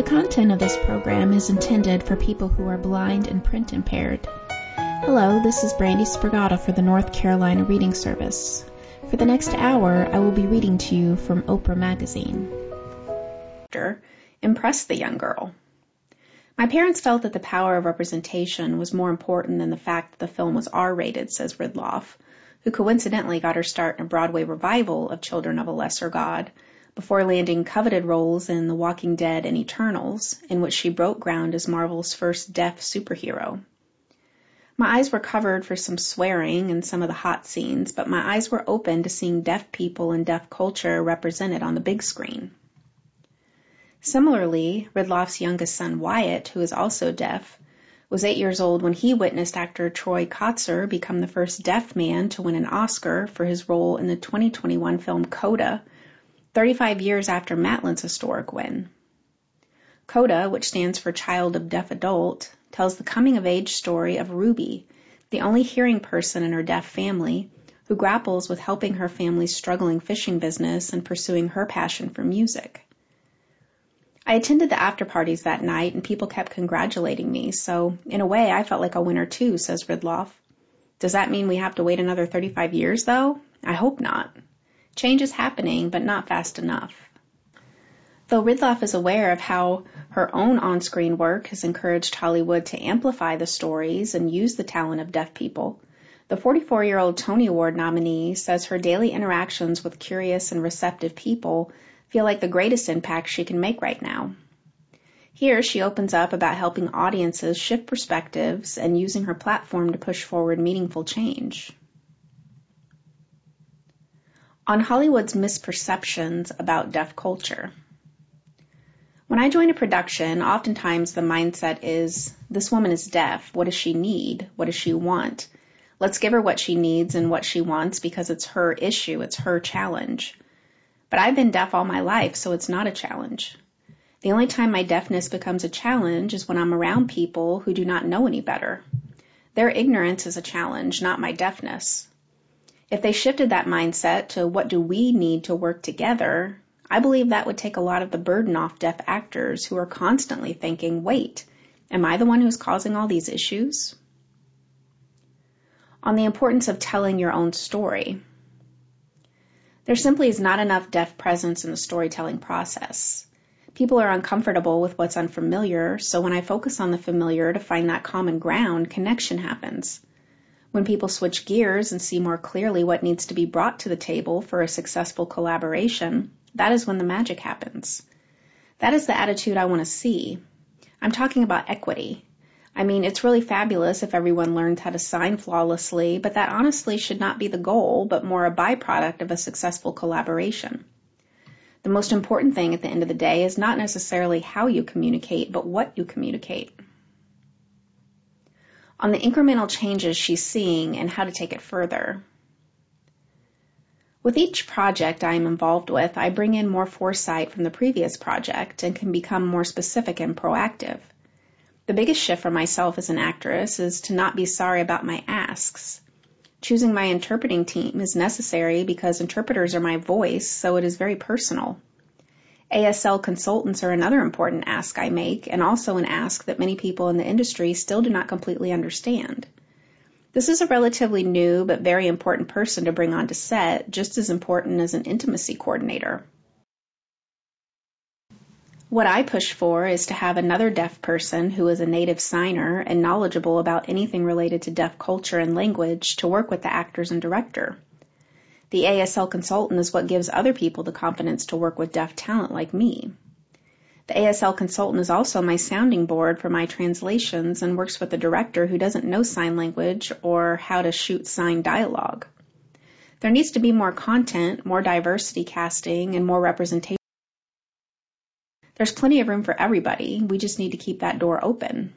The content of this program is intended for people who are blind and print impaired. Hello, this is Brandy Spragata for the North Carolina Reading Service. For the next hour, I will be reading to you from Oprah Magazine. Impress the young girl. My parents felt that the power of representation was more important than the fact that the film was R-rated, says Ridloff, who coincidentally got her start in a Broadway revival of Children of a Lesser God, before landing coveted roles in The Walking Dead and Eternals, in which she broke ground as Marvel's first deaf superhero. My eyes were covered for some swearing and some of the hot scenes, but my eyes were open to seeing deaf people and deaf culture represented on the big screen. Similarly, Ridloff's youngest son Wyatt, who is also deaf, was 8 years old when he witnessed actor Troy Kotsur become the first deaf man to win an Oscar for his role in the 2021 film Coda, 35 years after Matlin's historic win. CODA, which stands for Child of Deaf Adult, tells the coming-of-age story of Ruby, the only hearing person in her deaf family, who grapples with helping her family's struggling fishing business and pursuing her passion for music. I attended the after-parties that night, and people kept congratulating me, so in a way I felt like a winner too, says Ridloff. Does that mean we have to wait another 35 years, though? I hope not. Change is happening, but not fast enough. Though Ridloff is aware of how her own on-screen work has encouraged Hollywood to amplify the stories and use the talent of deaf people, the 44-year-old Tony Award nominee says her daily interactions with curious and receptive people feel like the greatest impact she can make right now. Here, she opens up about helping audiences shift perspectives and using her platform to push forward meaningful change. On Hollywood's misperceptions about deaf culture. When I join a production, oftentimes the mindset is, this woman is deaf. What does she need? What does she want? Let's give her what she needs and what she wants because it's her issue, it's her challenge. But I've been deaf all my life, so it's not a challenge. The only time my deafness becomes a challenge is when I'm around people who do not know any better. Their ignorance is a challenge, not my deafness. If they shifted that mindset to what do we need to work together, I believe that would take a lot of the burden off deaf actors who are constantly thinking, wait, am I the one who's causing all these issues? On the importance of telling your own story. There simply is not enough deaf presence in the storytelling process. People are uncomfortable with what's unfamiliar, so when I focus on the familiar to find that common ground, connection happens. When people switch gears and see more clearly what needs to be brought to the table for a successful collaboration, that is when the magic happens. That is the attitude I want to see. I'm talking about equity. I mean, it's really fabulous if everyone learns how to sign flawlessly, but that honestly should not be the goal, but more a byproduct of a successful collaboration. The most important thing at the end of the day is not necessarily how you communicate, but what you communicate. On the incremental changes she's seeing and how to take it further. With each project I am involved with, I bring in more foresight from the previous project and can become more specific and proactive. The biggest shift for myself as an actress is to not be sorry about my asks. Choosing my interpreting team is necessary because interpreters are my voice, so it is very personal. ASL consultants are another important ask I make, and also an ask that many people in the industry still do not completely understand. This is a relatively new but very important person to bring onto set, just as important as an intimacy coordinator. What I push for is to have another deaf person who is a native signer and knowledgeable about anything related to deaf culture and language to work with the actors and director. The ASL consultant is what gives other people the confidence to work with deaf talent like me. The ASL consultant is also my sounding board for my translations and works with a director who doesn't know sign language or how to shoot sign dialogue. There needs to be more content, more diversity casting, and more representation. There's plenty of room for everybody. We just need to keep that door open.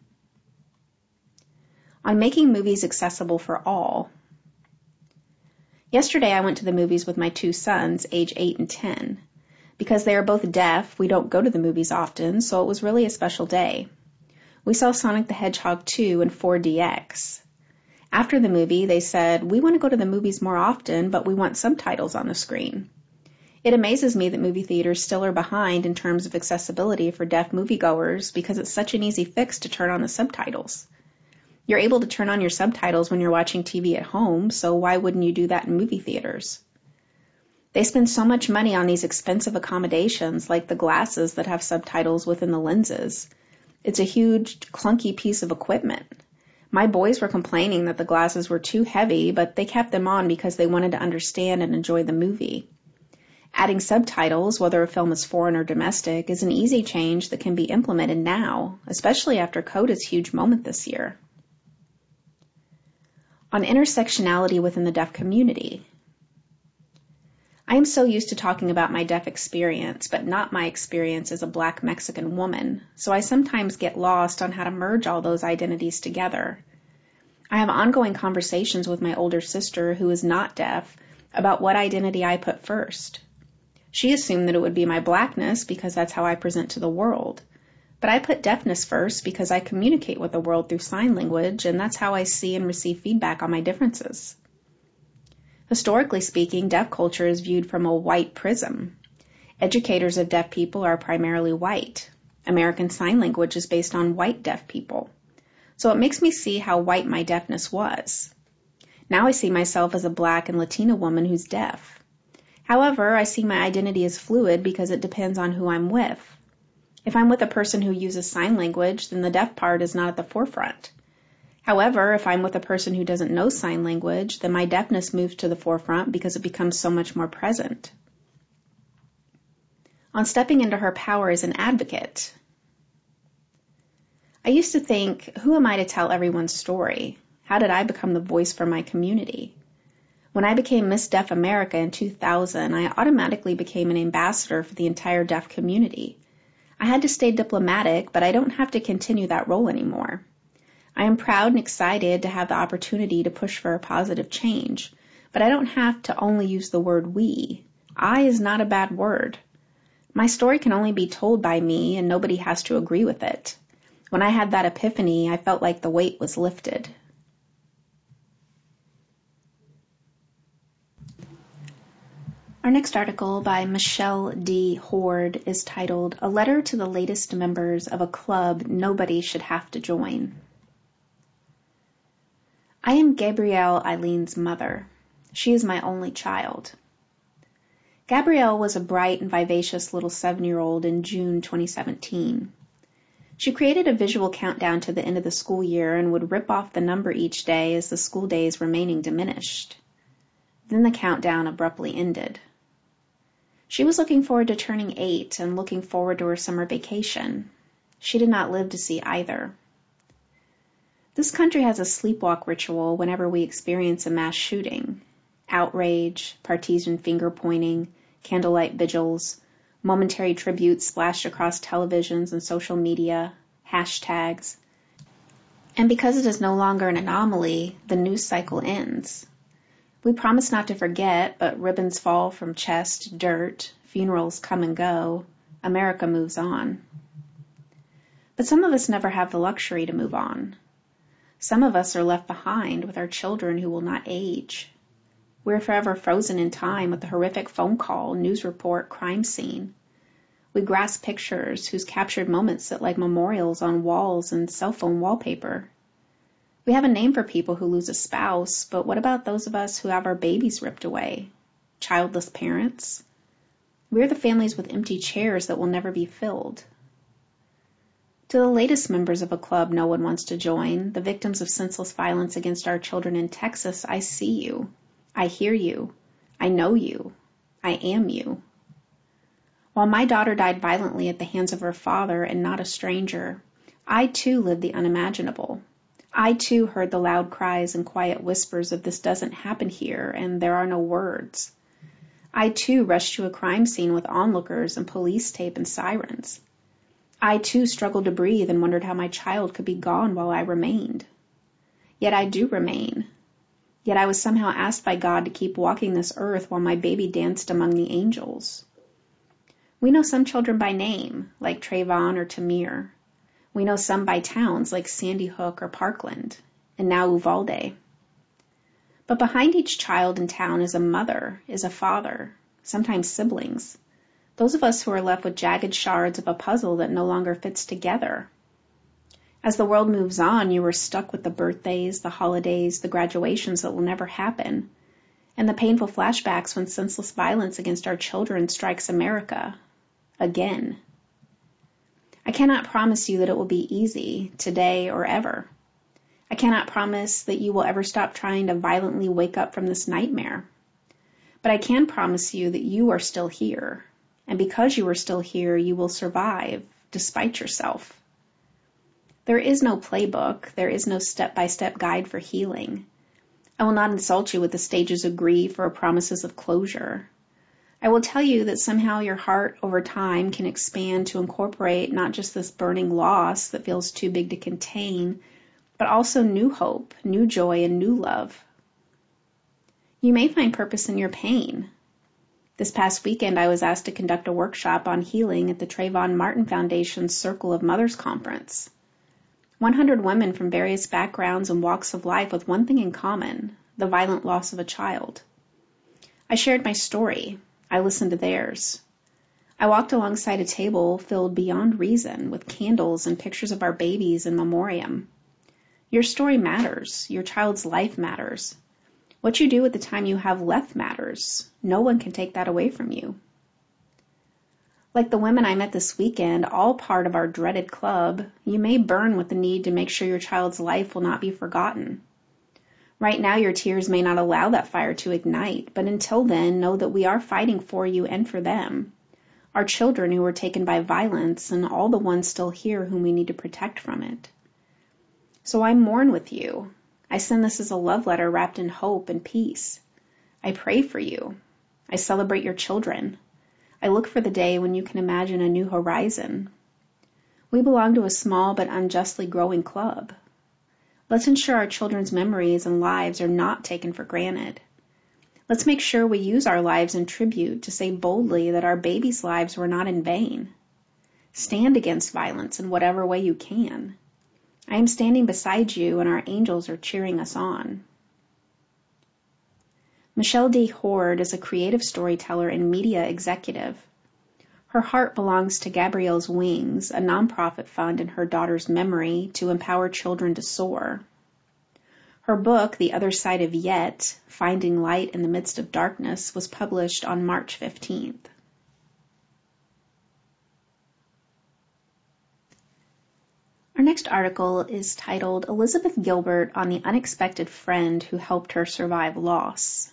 On making movies accessible for all. Yesterday I went to the movies with my two sons, age 8 and 10. Because they are both deaf, we don't go to the movies often, so it was really a special day. We saw Sonic the Hedgehog 2 in 4DX. After the movie, they said, we want to go to the movies more often, but we want subtitles on the screen. It amazes me that movie theaters still are behind in terms of accessibility for deaf moviegoers because it's such an easy fix to turn on the subtitles. You're able to turn on your subtitles when you're watching TV at home, so why wouldn't you do that in movie theaters? They spend so much money on these expensive accommodations like the glasses that have subtitles within the lenses. It's a huge, clunky piece of equipment. My boys were complaining that the glasses were too heavy, but they kept them on because they wanted to understand and enjoy the movie. Adding subtitles, whether a film is foreign or domestic, is an easy change that can be implemented now, especially after CODA's huge moment this year. On intersectionality within the deaf community. I am so used to talking about my deaf experience, but not my experience as a Black Mexican woman, so I sometimes get lost on how to merge all those identities together. I have ongoing conversations with my older sister, who is not deaf, about what identity I put first. She assumed that it would be my Blackness because that's how I present to the world. But I put deafness first because I communicate with the world through sign language, and that's how I see and receive feedback on my differences. Historically speaking, deaf culture is viewed from a white prism. Educators of deaf people are primarily white. American Sign Language is based on white deaf people. So it makes me see how white my deafness was. Now I see myself as a Black and Latina woman who's deaf. However, I see my identity as fluid because it depends on who I'm with. If I'm with a person who uses sign language, then the deaf part is not at the forefront. However, if I'm with a person who doesn't know sign language, then my deafness moves to the forefront because it becomes so much more present. On stepping into her power as an advocate. I used to think, who am I to tell everyone's story? How did I become the voice for my community? When I became Miss Deaf America in 2000, I automatically became an ambassador for the entire deaf community. I had to stay diplomatic, but I don't have to continue that role anymore. I am proud and excited to have the opportunity to push for a positive change, but I don't have to only use the word we. I is not a bad word. My story can only be told by me, and nobody has to agree with it. When I had that epiphany, I felt like the weight was lifted. Our next article by Michelle D. Horde is titled, A Letter to the Latest Members of a Club Nobody Should Have to Join. I am Gabrielle Eileen's mother. She is my only child. Gabrielle was a bright and vivacious little 7-year-old in June 2017. She created a visual countdown to the end of the school year and would rip off the number each day as the school days remaining diminished. Then the countdown abruptly ended. She was looking forward to turning 8 and looking forward to her summer vacation. She did not live to see either. This country has a sleepwalk ritual whenever we experience a mass shooting. Outrage, partisan finger-pointing, candlelight vigils, momentary tributes splashed across televisions and social media, hashtags. And because it is no longer an anomaly, the news cycle ends. We promise not to forget, but ribbons fall from chest, dirt, funerals come and go, America moves on. But some of us never have the luxury to move on. Some of us are left behind with our children who will not age. We're forever frozen in time with the horrific phone call, news report, crime scene. We grasp pictures whose captured moments sit like memorials on walls and cell phone wallpaper. We have a name for people who lose a spouse, but what about those of us who have our babies ripped away? Childless parents? We're the families with empty chairs that will never be filled. To the latest members of a club no one wants to join, the victims of senseless violence against our children in Texas, I see you. I hear you. I know you. I am you. While my daughter died violently at the hands of her father and not a stranger, I too lived the unimaginable. I too heard the loud cries and quiet whispers of this doesn't happen here and there are no words. I too rushed to a crime scene with onlookers and police tape and sirens. I too struggled to breathe and wondered how my child could be gone while I remained. Yet I do remain. Yet I was somehow asked by God to keep walking this earth while my baby danced among the angels. We know some children by name, like Trayvon or Tamir. We know some by towns like Sandy Hook or Parkland, and now Uvalde. But behind each child in town is a mother, is a father, sometimes siblings, those of us who are left with jagged shards of a puzzle that no longer fits together. As the world moves on, you are stuck with the birthdays, the holidays, the graduations that will never happen, and the painful flashbacks when senseless violence against our children strikes America again. I cannot promise you that it will be easy today or ever. I cannot promise that you will ever stop trying to violently wake up from this nightmare. But I can promise you that you are still here, and because you are still here, you will survive despite yourself. There is no playbook. There is no step-by-step guide for healing. I will not insult you with the stages of grief or promises of closure. I will tell you that somehow your heart over time can expand to incorporate not just this burning loss that feels too big to contain, but also new hope, new joy, and new love. You may find purpose in your pain. This past weekend, I was asked to conduct a workshop on healing at the Trayvon Martin Foundation's Circle of Mothers Conference. 100 women from various backgrounds and walks of life with one thing in common, the violent loss of a child. I shared my story. I listened to theirs. I walked alongside a table filled beyond reason with candles and pictures of our babies in memoriam. Your story matters. Your child's life matters. What you do with the time you have left matters. No one can take that away from you. Like the women I met this weekend, all part of our dreaded club, you may burn with the need to make sure your child's life will not be forgotten. Right now, your tears may not allow that fire to ignite, but until then, know that we are fighting for you and for them, our children who were taken by violence and all the ones still here whom we need to protect from it. So I mourn with you. I send this as a love letter wrapped in hope and peace. I pray for you. I celebrate your children. I look for the day when you can imagine a new horizon. We belong to a small but unjustly growing club. Let's ensure our children's memories and lives are not taken for granted. Let's make sure we use our lives in tribute to say boldly that our babies' lives were not in vain. Stand against violence in whatever way you can. I am standing beside you and our angels are cheering us on. Michelle D. Hord is a creative storyteller and media executive. Her heart belongs to Gabrielle's Wings, a nonprofit fund in her daughter's memory to empower children to soar. Her book, The Other Side of Yet, Finding Light in the Midst of Darkness, was published on March 15th. Our next article is titled Elizabeth Gilbert on the Unexpected Friend Who Helped Her Survive Loss.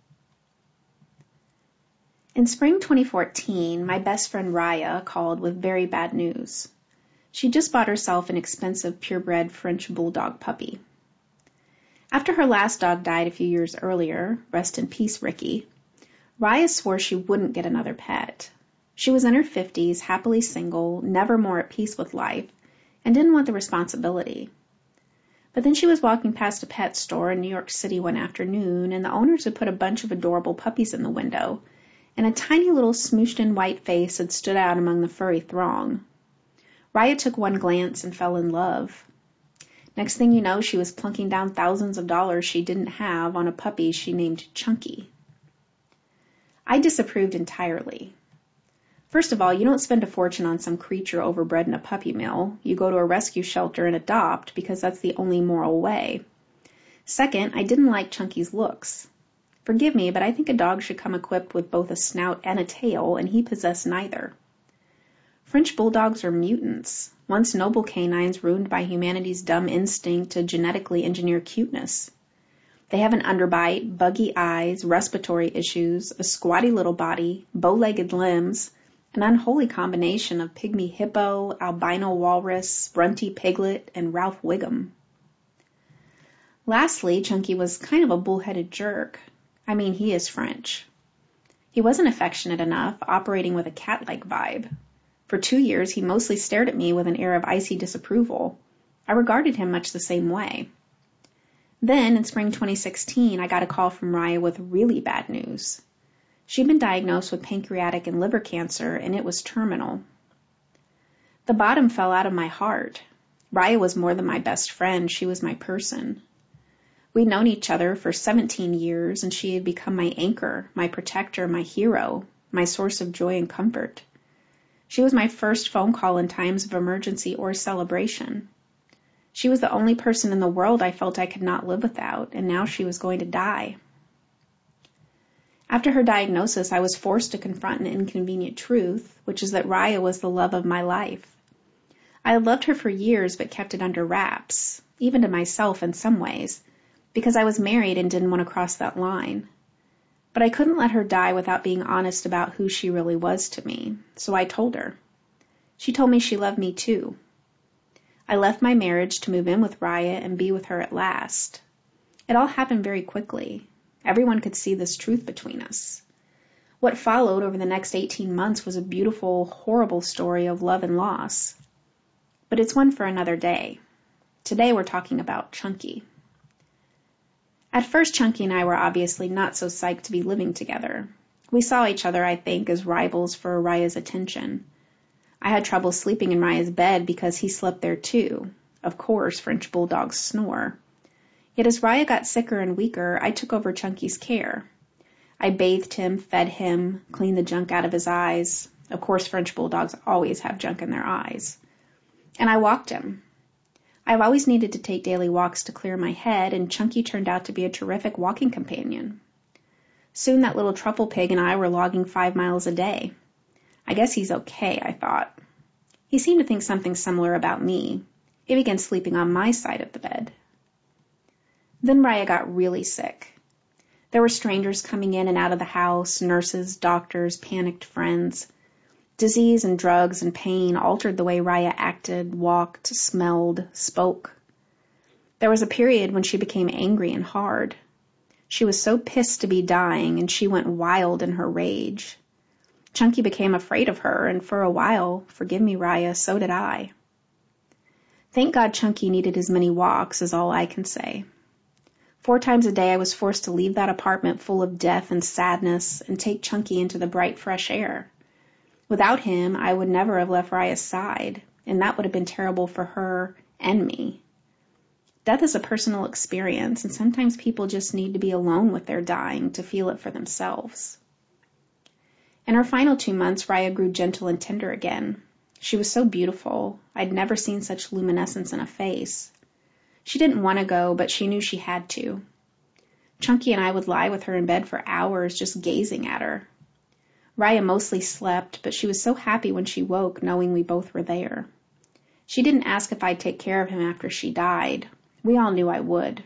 In spring 2014, my best friend Raya called with very bad news. She just bought herself an expensive purebred French bulldog puppy. After her last dog died a few years earlier, rest in peace Ricky, Raya swore she wouldn't get another pet. She was in her 50s, happily single, never more at peace with life, and didn't want the responsibility. But then she was walking past a pet store in New York City one afternoon, and the owners had put a bunch of adorable puppies in the window, and a tiny little smooshed-in white face had stood out among the furry throng. Raya took one glance and fell in love. Next thing you know, she was plunking down thousands of dollars she didn't have on a puppy she named Chunky. I disapproved entirely. First of all, you don't spend a fortune on some creature overbred in a puppy mill. You go to a rescue shelter and adopt because that's the only moral way. Second, I didn't like Chunky's looks. Forgive me, but I think a dog should come equipped with both a snout and a tail, and he possessed neither. French bulldogs are mutants, once noble canines ruined by humanity's dumb instinct to genetically engineer cuteness. They have an underbite, buggy eyes, respiratory issues, a squatty little body, bow-legged limbs, an unholy combination of pygmy hippo, albino walrus, runty piglet, and Ralph Wiggum. Lastly, Chunky was kind of a bullheaded jerk. I mean, he is French. He wasn't affectionate enough, operating with a cat-like vibe. For 2 years, he mostly stared at me with an air of icy disapproval. I regarded him much the same way. Then, in spring 2016, I got a call from Raya with really bad news. She'd been diagnosed with pancreatic and liver cancer, and it was terminal. The bottom fell out of my heart. Raya was more than my best friend. She was my person. We'd known each other for 17 years, and she had become my anchor, my protector, my hero, my source of joy and comfort. She was my first phone call in times of emergency or celebration. She was the only person in the world I felt I could not live without, and now she was going to die. After her diagnosis, I was forced to confront an inconvenient truth, which is that Raya was the love of my life. I had loved her for years but kept it under wraps, even to myself in some ways, because I was married and didn't want to cross that line. But I couldn't let her die without being honest about who she really was to me, so I told her. She told me she loved me too. I left my marriage to move in with Raya and be with her at last. It all happened very quickly. Everyone could see this truth between us. What followed over the next 18 months was a beautiful, horrible story of love and loss. But it's one for another day. Today we're talking about Chunky. At first, Chunky and I were obviously not so psyched to be living together. We saw each other, I think, as rivals for Raya's attention. I had trouble sleeping in Raya's bed because he slept there too. Of course, French bulldogs snore. Yet as Raya got sicker and weaker, I took over Chunky's care. I bathed him, fed him, cleaned the junk out of his eyes. Of course, French bulldogs always have junk in their eyes. And I walked him. I've always needed to take daily walks to clear my head, and Chunky turned out to be a terrific walking companion. Soon that little truffle pig and I were logging 5 miles a day. I guess he's okay, I thought. He seemed to think something similar about me. He began sleeping on my side of the bed. Then Raya got really sick. There were strangers coming in and out of the house, nurses, doctors, panicked friends. Disease and drugs and pain altered the way Raya acted, walked, smelled, spoke. There was a period when she became angry and hard. She was so pissed to be dying, and she went wild in her rage. Chunky became afraid of her, and for a while, forgive me, Raya, so did I. Thank God Chunky needed as many walks, is all I can say. 4 times a day I was forced to leave that apartment full of death and sadness and take Chunky into the bright, fresh air. Without him, I would never have left Raya's side, and that would have been terrible for her and me. Death is a personal experience, and sometimes people just need to be alone with their dying to feel it for themselves. In her final 2 months, Raya grew gentle and tender again. She was so beautiful. I'd never seen such luminescence in a face. She didn't want to go, but she knew she had to. Chunky and I would lie with her in bed for hours just gazing at her. Raya mostly slept, but she was so happy when she woke, knowing we both were there. She didn't ask if I'd take care of him after she died. We all knew I would.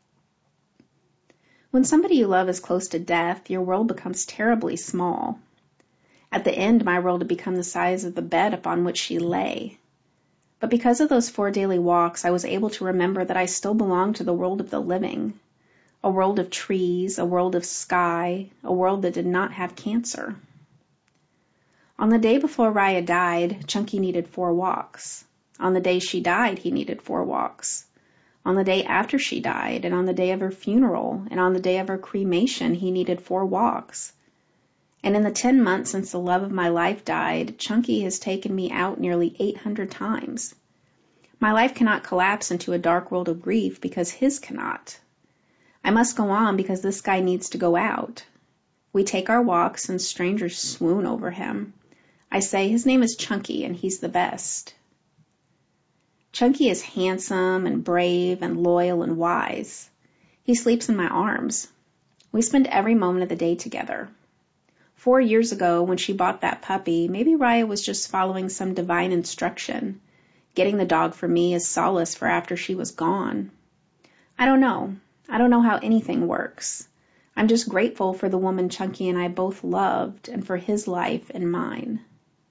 When somebody you love is close to death, your world becomes terribly small. At the end, my world had become the size of the bed upon which she lay. But because of those 4 daily walks, I was able to remember that I still belonged to the world of the living, a world of trees, a world of sky, a world that did not have cancer. On the day before Raya died, Chunky needed 4 walks. On the day she died, he needed 4 walks. On the day after she died, and on the day of her funeral, and on the day of her cremation, he needed 4 walks. And in the 10 months since the love of my life died, Chunky has taken me out nearly 800 times. My life cannot collapse into a dark world of grief because his cannot. I must go on because this guy needs to go out. We take our walks and strangers swoon over him. I say his name is Chunky and he's the best. Chunky is handsome and brave and loyal and wise. He sleeps in my arms. We spend every moment of the day together. 4 years ago, when she bought that puppy, maybe Raya was just following some divine instruction, getting the dog for me as solace for after she was gone. I don't know. I don't know how anything works. I'm just grateful for the woman Chunky and I both loved and for his life and mine.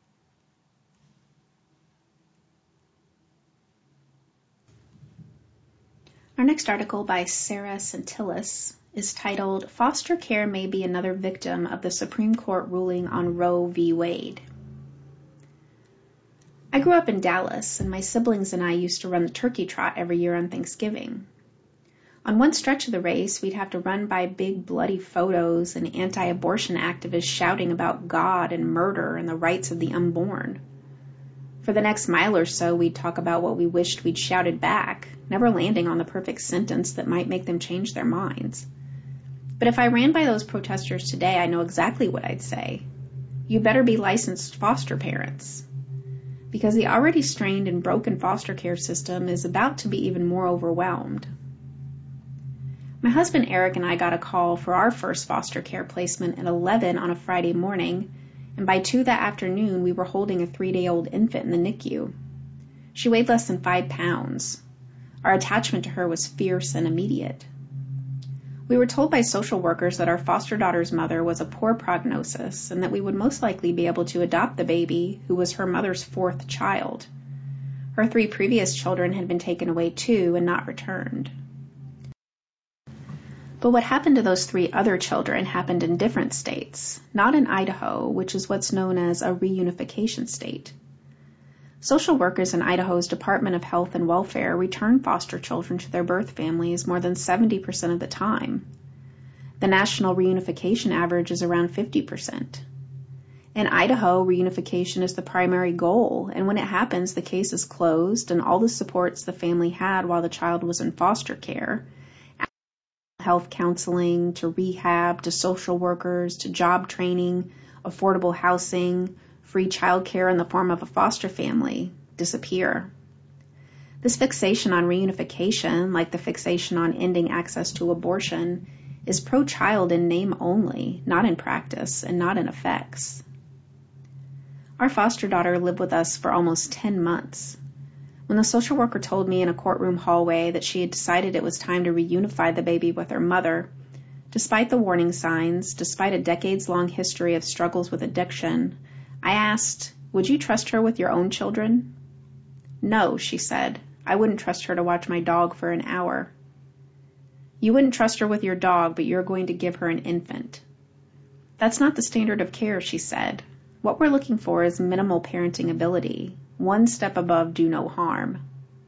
Our next article by Sarah Centillis is titled, Foster Care May Be Another Victim of the Supreme Court Ruling on Roe v. Wade. I grew up in Dallas, and my siblings and I used to run the turkey trot every year on Thanksgiving. On one stretch of the race, we'd have to run by big bloody photos and anti-abortion activists shouting about God and murder and the rights of the unborn. For the next mile or so, we'd talk about what we wished we'd shouted back, never landing on the perfect sentence that might make them change their minds. But if I ran by those protesters today, I know exactly what I'd say. You better be licensed foster parents. Because the already strained and broken foster care system is about to be even more overwhelmed. My husband Eric and I got a call for our first foster care placement at 11 on a Friday morning, and by 2 that afternoon we were holding a 3-day-old infant in the NICU. She weighed less than 5 pounds. Our attachment to her was fierce and immediate. We were told by social workers that our foster daughter's mother was a poor prognosis and that we would most likely be able to adopt the baby, who was her mother's 4th child. Her 3 previous children had been taken away too and not returned. But what happened to those 3 other children happened in different states, not in Idaho, which is what's known as a reunification state. Social workers in Idaho's Department of Health and Welfare return foster children to their birth families more than 70% of the time. The national reunification average is around 50%. In Idaho, reunification is the primary goal, and when it happens, the case is closed and all the supports the family had while the child was in foster care, health counseling, to rehab, to social workers, to job training, affordable housing, free childcare in the form of a foster family, disappear. This fixation on reunification, like the fixation on ending access to abortion, is pro-child in name only, not in practice and not in effects. Our foster daughter lived with us for almost 10 months. When the social worker told me in a courtroom hallway that she had decided it was time to reunify the baby with her mother, despite the warning signs, despite a decades-long history of struggles with addiction, I asked, "Would you trust her with your own children?" "No," she said. "I wouldn't trust her to watch my dog for an hour." "You wouldn't trust her with your dog, but you're going to give her an infant." "That's not the standard of care," she said. "What we're looking for is minimal parenting ability. One step above do no harm."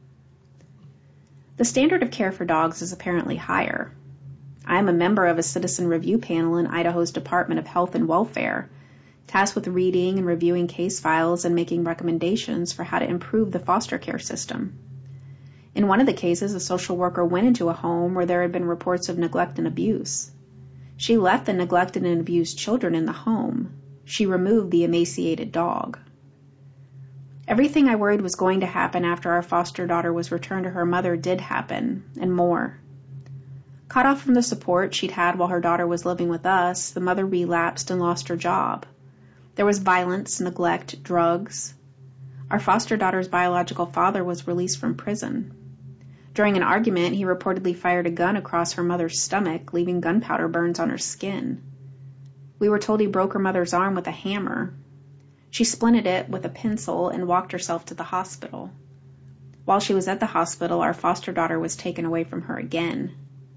The standard of care for dogs is apparently higher. I am a member of a citizen review panel in Idaho's Department of Health and Welfare, tasked with reading and reviewing case files and making recommendations for how to improve the foster care system. In one of the cases, a social worker went into a home where there had been reports of neglect and abuse. She left the neglected and abused children in the home. She removed the emaciated dog. Everything I worried was going to happen after our foster daughter was returned to her mother did happen, and more. Cut off from the support she'd had while her daughter was living with us, the mother relapsed and lost her job. There was violence, neglect, drugs. Our foster daughter's biological father was released from prison. During an argument, he reportedly fired a gun across her mother's stomach, leaving gunpowder burns on her skin. We were told he broke her mother's arm with a hammer. She splinted it with a pencil and walked herself to the hospital. While she was at the hospital, our foster daughter was taken away from her again.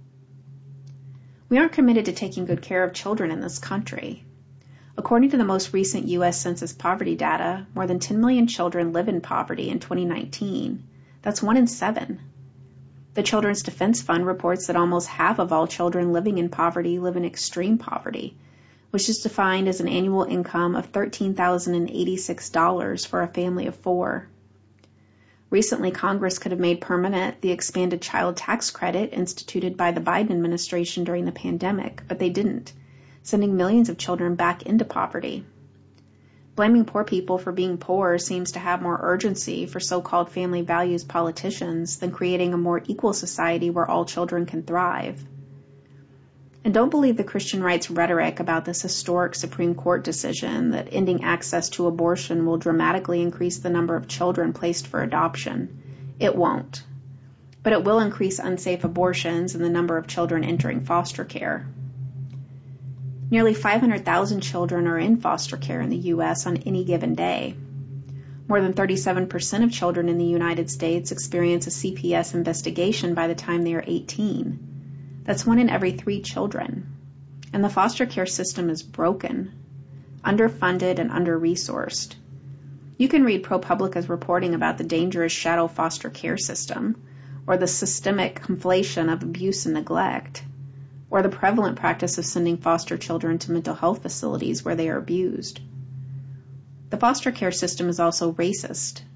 We aren't committed to taking good care of children in this country. According to the most recent U.S. Census poverty data, more than 10 million children live in poverty in 2019. That's 1 in 7. The Children's Defense Fund reports that almost half of all children living in poverty live in extreme poverty, which is defined as an annual income of $13,086 for a family of 4. Recently, Congress could have made permanent the expanded child tax credit instituted by the Biden administration during the pandemic, but they didn't, sending millions of children back into poverty. Blaming poor people for being poor seems to have more urgency for so-called family values politicians than creating a more equal society where all children can thrive. And don't believe the Christian rights rhetoric about this historic Supreme Court decision that ending access to abortion will dramatically increase the number of children placed for adoption. It won't. But it will increase unsafe abortions and the number of children entering foster care. Nearly 500,000 children are in foster care in the U.S. on any given day. More than 37% of children in the United States experience a CPS investigation by the time they are 18. That's 1 in every 3 children. And the foster care system is broken, underfunded, and under-resourced. You can read ProPublica's reporting about the dangerous shadow foster care system, or the systemic conflation of abuse and neglect, or the prevalent practice of sending foster children to mental health facilities where they are abused. The foster care system is also racist.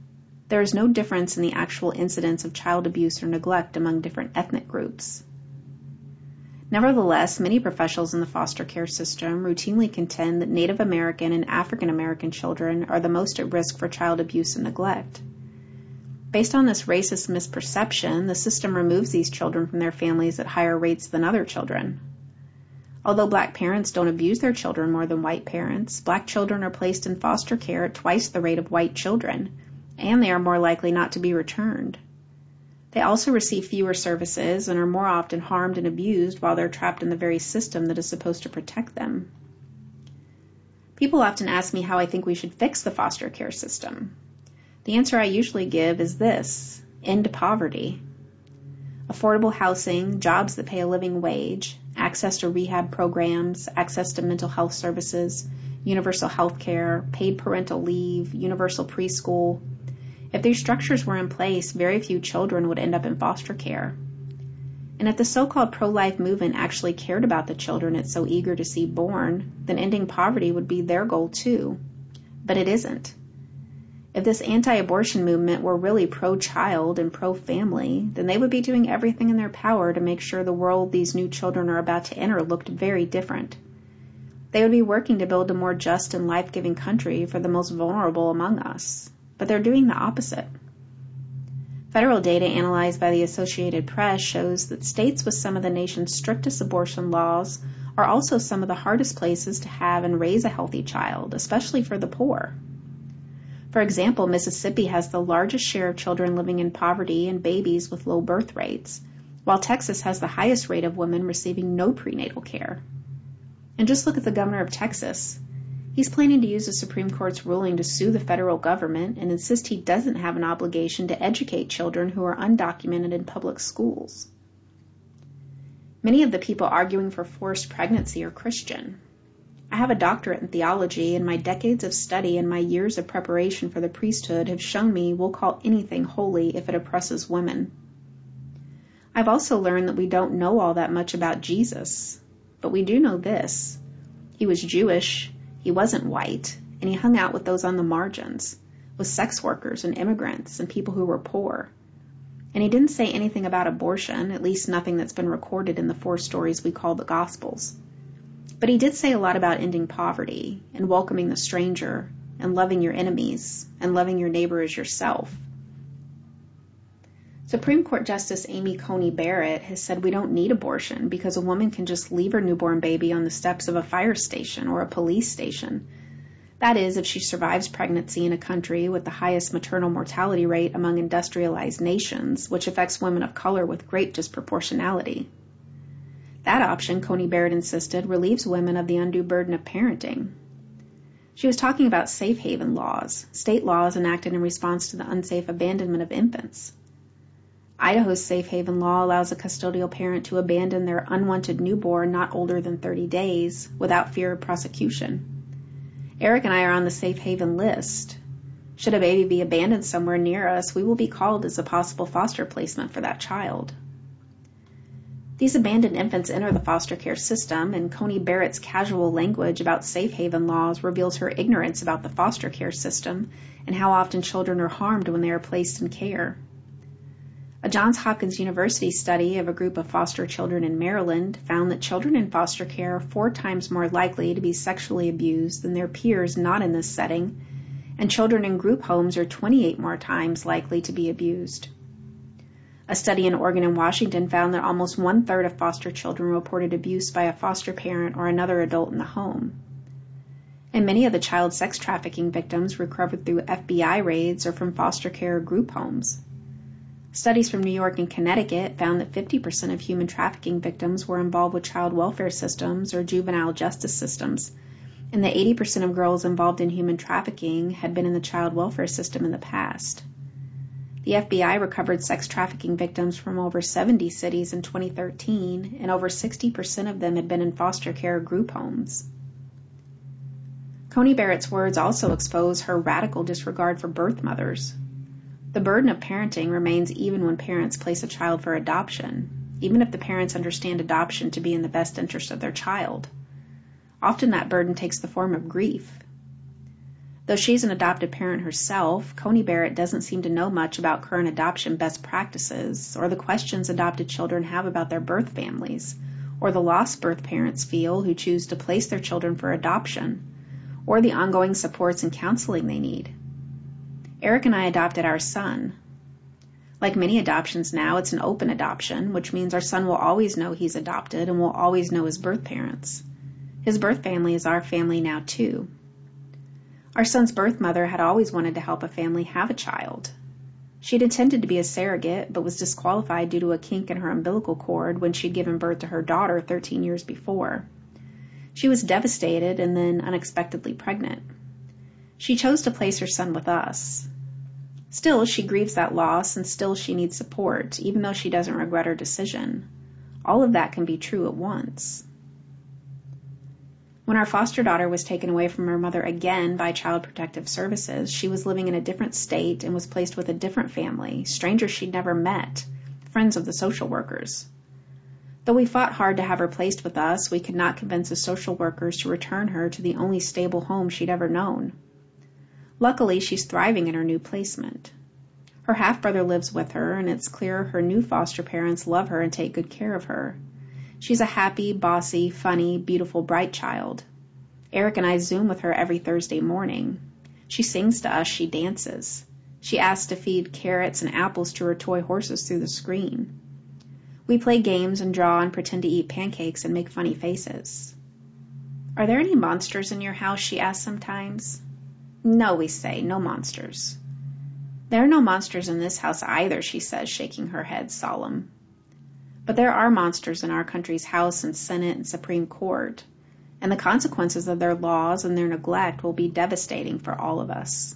There is no difference in the actual incidence of child abuse or neglect among different ethnic groups. Nevertheless, many professionals in the foster care system routinely contend that Native American and African American children are the most at risk for child abuse and neglect. Based on this racist misperception, the system removes these children from their families at higher rates than other children. Although black parents don't abuse their children more than white parents, black children are placed in foster care at twice the rate of white children, and they are more likely not to be returned. They also receive fewer services and are more often harmed and abused while they're trapped in the very system that is supposed to protect them. People often ask me how I think we should fix the foster care system. The answer I usually give is this: end poverty. Affordable housing, jobs that pay a living wage, access to rehab programs, access to mental health services, universal health care, paid parental leave, universal preschool. If these structures were in place, very few children would end up in foster care. And if the so-called pro-life movement actually cared about the children it's so eager to see born, then ending poverty would be their goal too. But it isn't. If this anti-abortion movement were really pro-child and pro-family, then they would be doing everything in their power to make sure the world these new children are about to enter looked very different. They would be working to build a more just and life-giving country for the most vulnerable among us. But they're doing the opposite. Federal data analyzed by the Associated Press shows that states with some of the nation's strictest abortion laws are also some of the hardest places to have and raise a healthy child, especially for the poor. For example, Mississippi has the largest share of children living in poverty and babies with low birth rates, while Texas has the highest rate of women receiving no prenatal care. And just look at the governor of Texas. He's planning to use the Supreme Court's ruling to sue the federal government and insist he doesn't have an obligation to educate children who are undocumented in public schools. Many of the people arguing for forced pregnancy are Christian. I have a doctorate in theology, and my decades of study and my years of preparation for the priesthood have shown me we'll call anything holy if it oppresses women. I've also learned that we don't know all that much about Jesus, but we do know this. He was Jewish, he wasn't white, and he hung out with those on the margins, with sex workers and immigrants and people who were poor. And he didn't say anything about abortion, at least nothing that's been recorded in the 4 stories we call the Gospels. But he did say a lot about ending poverty and welcoming the stranger and loving your enemies and loving your neighbor as yourself. Supreme Court Justice Amy Coney Barrett has said we don't need abortion because a woman can just leave her newborn baby on the steps of a fire station or a police station. That is, if she survives pregnancy in a country with the highest maternal mortality rate among industrialized nations, which affects women of color with great disproportionality. That option, Coney Barrett insisted, relieves women of the undue burden of parenting. She was talking about safe haven laws, state laws enacted in response to the unsafe abandonment of infants. Idaho's safe haven law allows a custodial parent to abandon their unwanted newborn not older than 30 days without fear of prosecution. Eric and I are on the safe haven list. Should a baby be abandoned somewhere near us, we will be called as a possible foster placement for that child. These abandoned infants enter the foster care system, and Coney Barrett's casual language about safe haven laws reveals her ignorance about the foster care system and how often children are harmed when they are placed in care. A Johns Hopkins University study of a group of foster children in Maryland found that children in foster care are 4 times more likely to be sexually abused than their peers not in this setting, and children in group homes are 28 more times likely to be abused. A study in Oregon and Washington found that almost 1/3 of foster children reported abuse by a foster parent or another adult in the home. And many of the child sex trafficking victims recovered through FBI raids or from foster care or group homes. Studies from New York and Connecticut found that 50% of human trafficking victims were involved with child welfare systems or juvenile justice systems, and that 80% of girls involved in human trafficking had been in the child welfare system in the past. The FBI recovered sex trafficking victims from over 70 cities in 2013, and over 60% of them had been in foster care group homes. Coney Barrett's words also expose her radical disregard for birth mothers. The burden of parenting remains even when parents place a child for adoption, even if the parents understand adoption to be in the best interest of their child. Often that burden takes the form of grief. Though she's an adopted parent herself, Coney Barrett doesn't seem to know much about current adoption best practices or the questions adopted children have about their birth families, or the lost birth parents feel who choose to place their children for adoption, or the ongoing supports and counseling they need. Eric and I adopted our son. Like many adoptions now, it's an open adoption, which means our son will always know he's adopted and will always know his birth parents. His birth family is our family now, too. Our son's birth mother had always wanted to help a family have a child. She'd intended to be a surrogate, but was disqualified due to a kink in her umbilical cord when she'd given birth to her daughter 13 years before. She was devastated and then unexpectedly pregnant. She chose to place her son with us. Still, she grieves that loss, and still she needs support, even though she doesn't regret her decision. All of that can be true at once. When our foster daughter was taken away from her mother again by Child Protective Services, she was living in a different state and was placed with a different family, strangers she'd never met, friends of the social workers. Though we fought hard to have her placed with us, we could not convince the social workers to return her to the only stable home she'd ever known. Luckily, she's thriving in her new placement. Her half-brother lives with her, and it's clear her new foster parents love her and take good care of her. She's a happy, bossy, funny, beautiful, bright child. Eric and I Zoom with her every Thursday morning. She sings to us, she dances. She asks to feed carrots and apples to her toy horses through the screen. We play games and draw and pretend to eat pancakes and make funny faces. Are there any monsters in your house, she asks sometimes. No, we say, no monsters. There are no monsters in this house either, she says, shaking her head solemn. But there are monsters in our country's House and Senate and Supreme Court, and the consequences of their laws and their neglect will be devastating for all of us.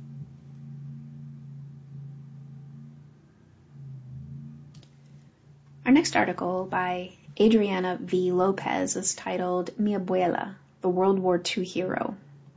Our next article by Adriana V. Lopez is titled Mi Abuela, the World War II Hero.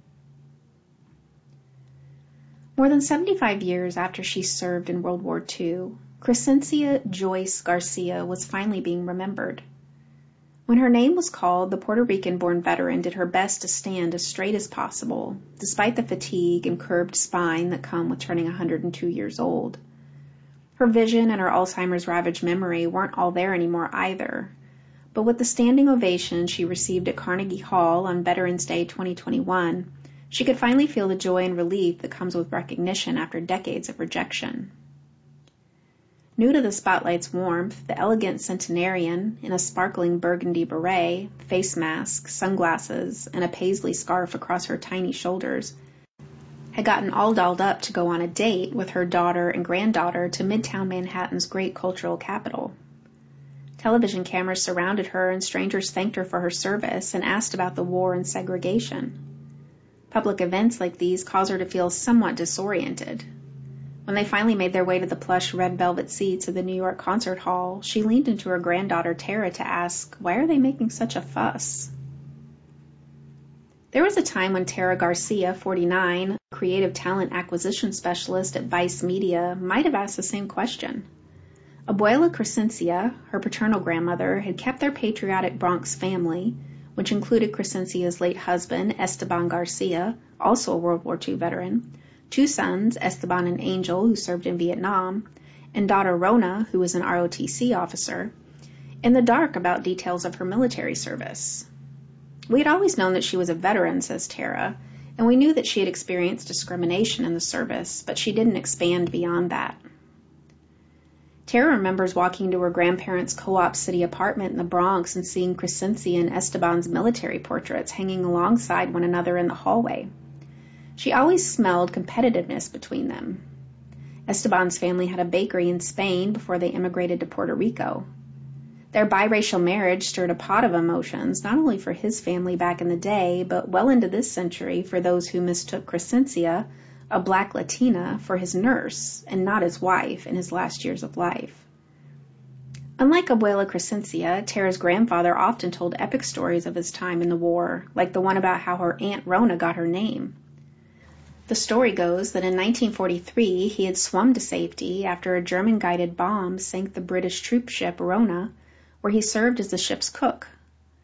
More than 75 years after she served in World War II, Crescencia Joyce Garcia was finally being remembered. When her name was called, the Puerto Rican-born veteran did her best to stand as straight as possible, despite the fatigue and curved spine that come with turning 102 years old. Her vision and her Alzheimer's ravaged memory weren't all there anymore either, but with the standing ovation she received at Carnegie Hall on Veterans Day 2021, she could finally feel the joy and relief that comes with recognition after decades of rejection. New to the spotlight's warmth, the elegant centenarian, in a sparkling burgundy beret, face mask, sunglasses, and a paisley scarf across her tiny shoulders, had gotten all dolled up to go on a date with her daughter and granddaughter to Midtown Manhattan's great cultural capital. Television cameras surrounded her, and strangers thanked her for her service and asked about the war and segregation. Public events like these cause her to feel somewhat disoriented. When they finally made their way to the plush red velvet seats of the New York Concert Hall, she leaned into her granddaughter Tara to ask, why are they making such a fuss? There was a time when Tara Garcia, 49, creative talent acquisition specialist at Vice Media, might have asked the same question. Abuela Crescencia, her paternal grandmother, had kept their patriotic Bronx family, which included Crescencia's late husband, Esteban Garcia, also a World War II veteran, 2 sons, Esteban and Angel, who served in Vietnam, and daughter Rona, who was an ROTC officer, in the dark about details of her military service. We had always known that she was a veteran, says Tara, and we knew that she had experienced discrimination in the service, but she didn't expand beyond that. Tara remembers walking to her grandparents' Co-op City apartment in the Bronx and seeing Crescencia and Esteban's military portraits hanging alongside one another in the hallway. She always smelled competitiveness between them. Esteban's family had a bakery in Spain before they immigrated to Puerto Rico. Their biracial marriage stirred a pot of emotions, not only for his family back in the day, but well into this century for those who mistook Crescencia, a black Latina, for his nurse and not his wife in his last years of life. Unlike Abuela Crescencia, Tara's grandfather often told epic stories of his time in the war, like the one about how her Aunt Rona got her name. The story goes that in 1943 he had swum to safety after a German-guided bomb sank the British troop ship Rona, where he served as the ship's cook.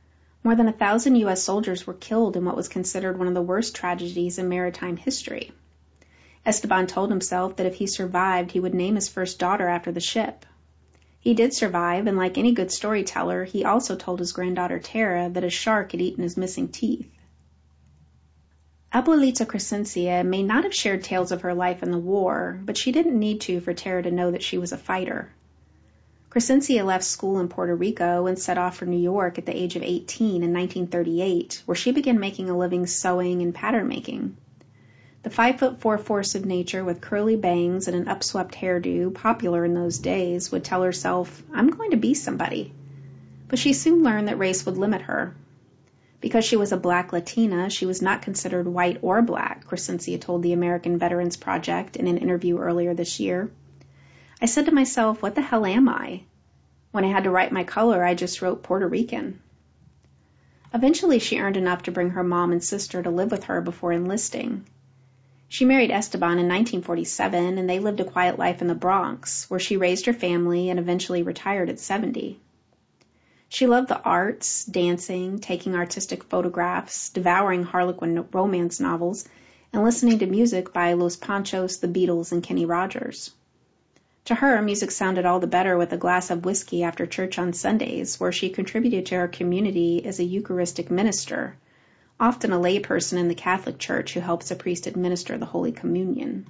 More than 1,000 U.S. soldiers were killed in what was considered one of the worst tragedies in maritime history. Esteban told himself that if he survived, he would name his first daughter after the ship. He did survive, and like any good storyteller, he also told his granddaughter Tara that a shark had eaten his missing teeth. Abuelita Crescencia may not have shared tales of her life in the war, but she didn't need to for Tara to know that she was a fighter. Crescencia left school in Puerto Rico and set off for New York at the age of 18 in 1938, where she began making a living sewing and pattern making. The 5'4" force of nature with curly bangs and an upswept hairdo, popular in those days, would tell herself, "I'm going to be somebody." But she soon learned that race would limit her. Because she was a black Latina, she was not considered white or black, Crescencia told the American Veterans Project in an interview earlier this year. I said to myself, what the hell am I? When I had to write my color, I just wrote Puerto Rican. Eventually, she earned enough to bring her mom and sister to live with her before enlisting. She married Esteban in 1947, and they lived a quiet life in the Bronx, where she raised her family and eventually retired at 70. She loved the arts, dancing, taking artistic photographs, devouring Harlequin romance novels, and listening to music by Los Panchos, the Beatles, and Kenny Rogers. To her, music sounded all the better with a glass of whiskey after church on Sundays, where she contributed to her community as a Eucharistic minister, often a layperson in the Catholic Church who helps a priest administer the Holy Communion.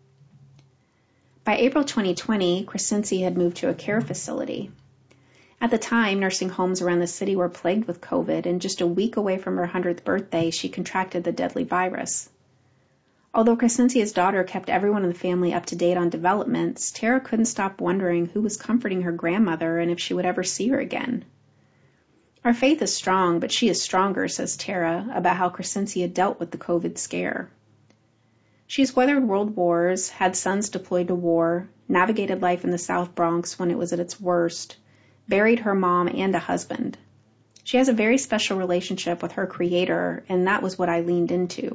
By April 2020, Crescencia had moved to a care facility. At the time, nursing homes around the city were plagued with COVID, and just a week away from her 100th birthday, she contracted the deadly virus. Although Crescencia's daughter kept everyone in the family up to date on developments, Tara couldn't stop wondering who was comforting her grandmother and if she would ever see her again. Our faith is strong, but she is stronger, says Tara, about how Crescencia dealt with the COVID scare. She's weathered world wars, had sons deployed to war, navigated life in the South Bronx when it was at its worst, buried her mom and a husband. She has a very special relationship with her creator, and that was what I leaned into.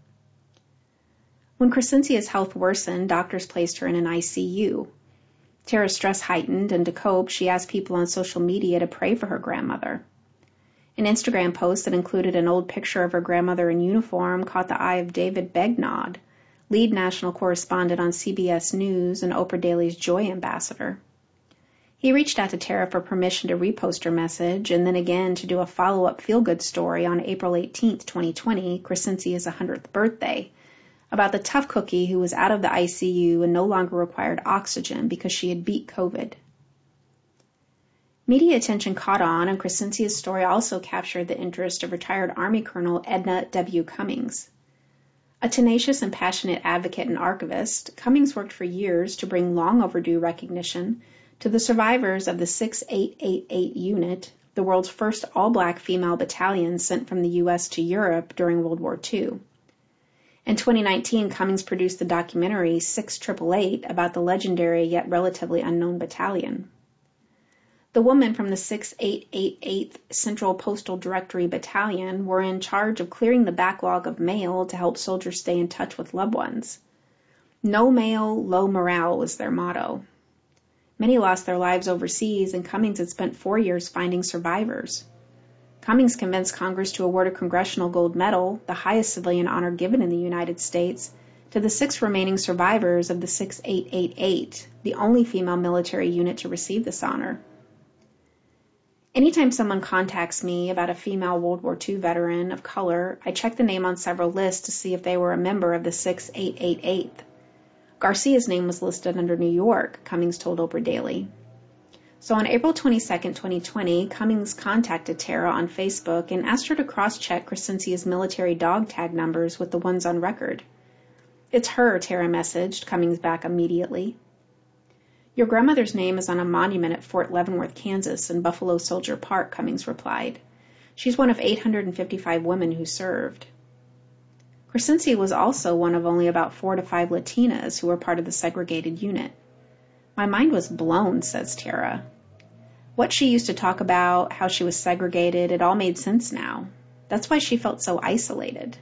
When Crescencia's health worsened, doctors placed her in an ICU. Tara's stress heightened, and to cope, she asked people on social media to pray for her grandmother. An Instagram post that included an old picture of her grandmother in uniform caught the eye of David Begnaud, lead national correspondent on CBS News and Oprah Daly's Joy Ambassador. He reached out to Tara for permission to repost her message, and then again to do a follow-up feel-good story on April 18, 2020, Crescencia's 100th birthday, about the tough cookie who was out of the ICU and no longer required oxygen because she had beat COVID. Media attention caught on, and Crescencia's story also captured the interest of retired Army Colonel Edna W. Cummings. A tenacious and passionate advocate and archivist, Cummings worked for years to bring long overdue recognition to the survivors of the 6888 Unit, the world's first all-black female battalion sent from the U.S. to Europe during World War II. In 2019, Cummings produced the documentary 6888 about the legendary yet relatively unknown battalion. The women from the 6888th Central Postal Directory Battalion were in charge of clearing the backlog of mail to help soldiers stay in touch with loved ones. No mail, low morale was their motto. Many lost their lives overseas, and Cummings had spent 4 years finding survivors. Cummings convinced Congress to award a Congressional Gold Medal, the highest civilian honor given in the United States, to the 6 remaining survivors of the 6888, the only female military unit to receive this honor. Anytime someone contacts me about a female World War II veteran of color, I check the name on several lists to see if they were a member of the 6888. Garcia's name was listed under New York, Cummings told Oprah Daily. So on April 22, 2020, Cummings contacted Tara on Facebook and asked her to cross-check Crescencia's military dog tag numbers with the ones on record. "It's her," Tara messaged, Cummings back immediately. "Your grandmother's name is on a monument at Fort Leavenworth, Kansas, in Buffalo Soldier Park," Cummings replied. "She's one of 855 women who served." Crescencia was also one of only about 4 to 5 Latinas who were part of the segregated unit. "My mind was blown," says Tara. What she used to talk about, how she was segregated, it all made sense now. That's why she felt so isolated.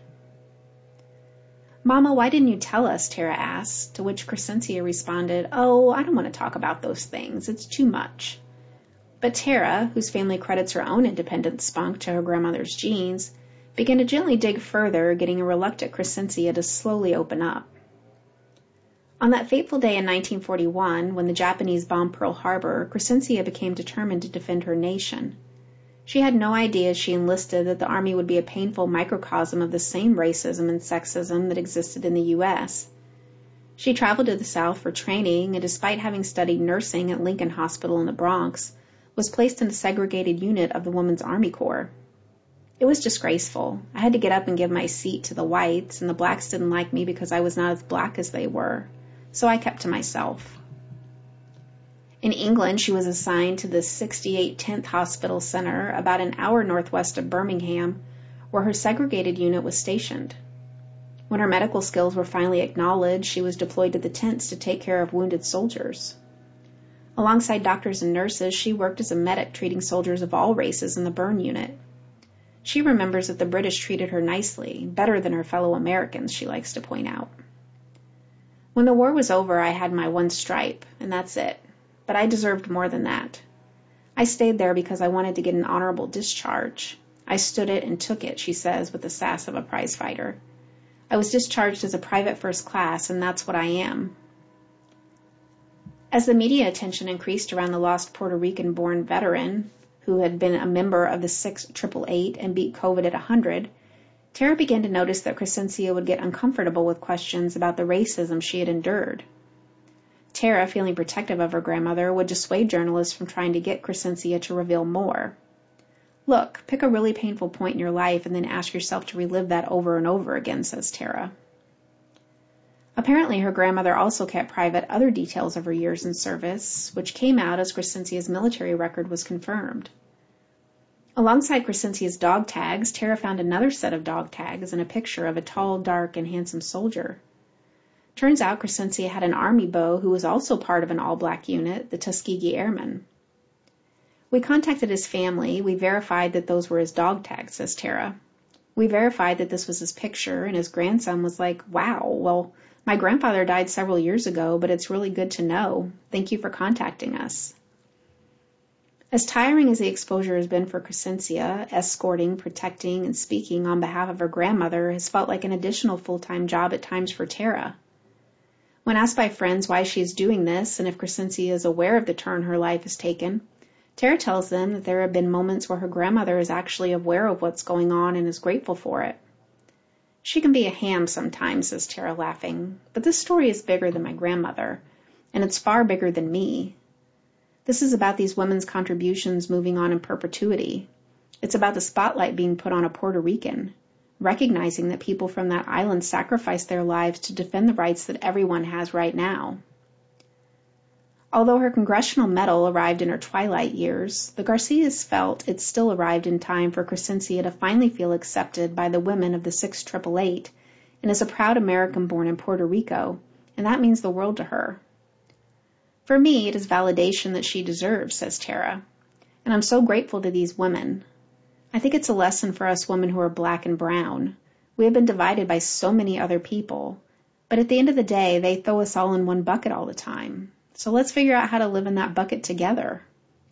"Mama, why didn't you tell us?" Tara asked, to which Crescencia responded, "Oh, I don't want to talk about those things. It's too much." But Tara, whose family credits her own independent spunk to her grandmother's genes, began to gently dig further, getting a reluctant Crescencia to slowly open up. On that fateful day in 1941, when the Japanese bombed Pearl Harbor, Crescencia became determined to defend her nation. She had no idea as she enlisted that the Army would be a painful microcosm of the same racism and sexism that existed in the U.S. She traveled to the South for training, and despite having studied nursing at Lincoln Hospital in the Bronx, was placed in a segregated unit of the Women's Army Corps. It was disgraceful. I had to get up and give my seat to the whites, and the blacks didn't like me because I was not as black as they were, so I kept to myself. In England, she was assigned to the 68 10th Hospital Center, about an hour northwest of Birmingham, where her segregated unit was stationed. When her medical skills were finally acknowledged, she was deployed to the tents to take care of wounded soldiers. Alongside doctors and nurses, she worked as a medic treating soldiers of all races in the burn unit. She remembers that the British treated her nicely, better than her fellow Americans, she likes to point out. When the war was over, I had my one stripe, and that's it. But I deserved more than that. I stayed there because I wanted to get an honorable discharge. I stood it and took it, she says, with the sass of a prize fighter. I was discharged as a private first class, and that's what I am. As the media attention increased around the lost Puerto Rican-born veteran, who had been a member of the 6-888 and beat COVID at 100, Tara began to notice that Crescencia would get uncomfortable with questions about the racism she had endured. Tara, feeling protective of her grandmother, would dissuade journalists from trying to get Crescencia to reveal more. Look, pick a really painful point in your life and then ask yourself to relive that over and over again, says Tara. Apparently, her grandmother also kept private other details of her years in service, which came out as Crescencia's military record was confirmed. Alongside Crescencia's dog tags, Tara found another set of dog tags and a picture of a tall, dark, and handsome soldier. Turns out Crescencia had an Army beau who was also part of an all-black unit, the Tuskegee Airmen. We contacted his family. We verified that those were his dog tags, says Tara. We verified that this was his picture, and his grandson was like, wow, well, my grandfather died several years ago, but it's really good to know. Thank you for contacting us. As tiring as the exposure has been for Crescencia, escorting, protecting, and speaking on behalf of her grandmother has felt like an additional full-time job at times for Tara. When asked by friends why she is doing this and if Crescencia is aware of the turn her life has taken, Tara tells them that there have been moments where her grandmother is actually aware of what's going on and is grateful for it. She can be a ham sometimes, says Tara, laughing, but this story is bigger than my grandmother, and it's far bigger than me. This is about these women's contributions moving on in perpetuity. It's about the spotlight being put on a Puerto Rican, recognizing that people from that island sacrificed their lives to defend the rights that everyone has right now. Although her congressional medal arrived in her twilight years, the Garcias felt it still arrived in time for Crescencia to finally feel accepted by the women of the 6-888 and is a proud American born in Puerto Rico, and that means the world to her. For me, it is validation that she deserves, says Tara, and I'm so grateful to these women. I think it's a lesson for us women who are black and brown. We have been divided by so many other people, but at the end of the day, they throw us all in one bucket all the time. So let's figure out how to live in that bucket together.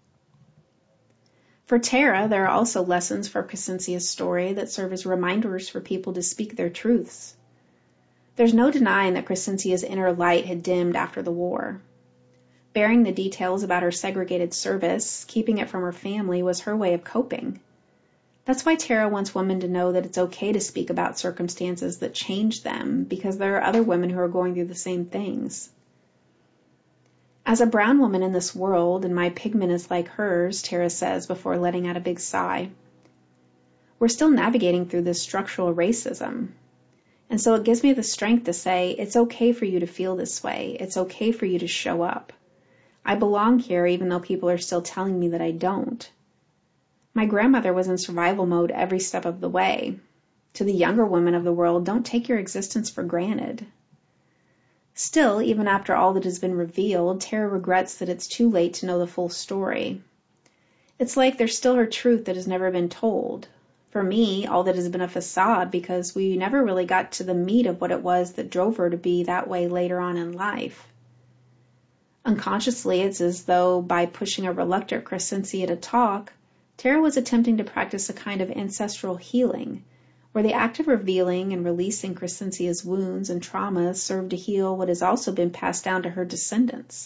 For Tara, there are also lessons for Crescencia's story that serve as reminders for people to speak their truths. There's no denying that Crescencia's inner light had dimmed after the war. Bearing the details about her segregated service, keeping it from her family, was her way of coping. That's why Tara wants women to know that it's okay to speak about circumstances that change them, because there are other women who are going through the same things. As a brown woman in this world, and my pigment is like hers, Tara says before letting out a big sigh, we're still navigating through this structural racism. And so it gives me the strength to say, it's okay for you to feel this way. It's okay for you to show up. I belong here even though people are still telling me that I don't. My grandmother was in survival mode every step of the way. To the younger women of the world, don't take your existence for granted. Still, even after all that has been revealed, Tara regrets that it's too late to know the full story. It's like there's still her truth that has never been told. For me, all that has been a facade because we never really got to the meat of what it was that drove her to be that way later on in life. Unconsciously, it's as though by pushing a reluctant Crescencia to talk, Tara was attempting to practice a kind of ancestral healing, where the act of revealing and releasing Crescencia's wounds and traumas served to heal what has also been passed down to her descendants.